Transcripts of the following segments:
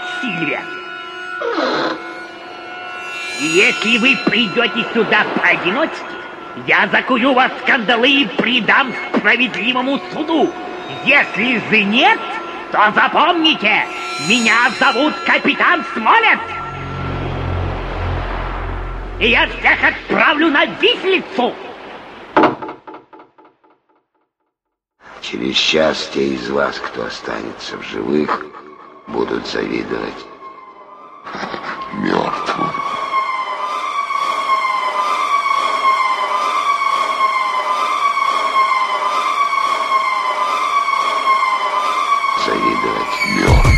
Сильвия. И если вы придете сюда поодиночке, я закую вас в кандалы и предам справедливому суду. Если же нет, то запомните, меня зовут капитан Смолет. И я всех отправлю на виселицу. Через час те из вас, кто останется в живых, будут завидовать мертвым. Завидовать мертвым.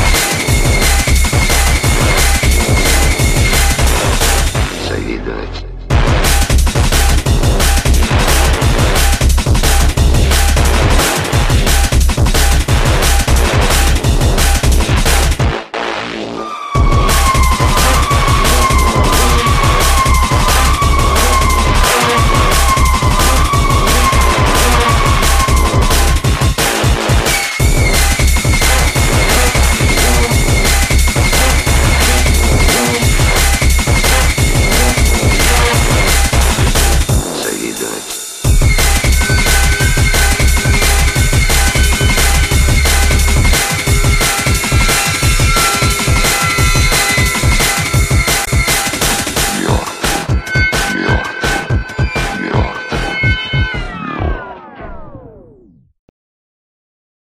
Завидовать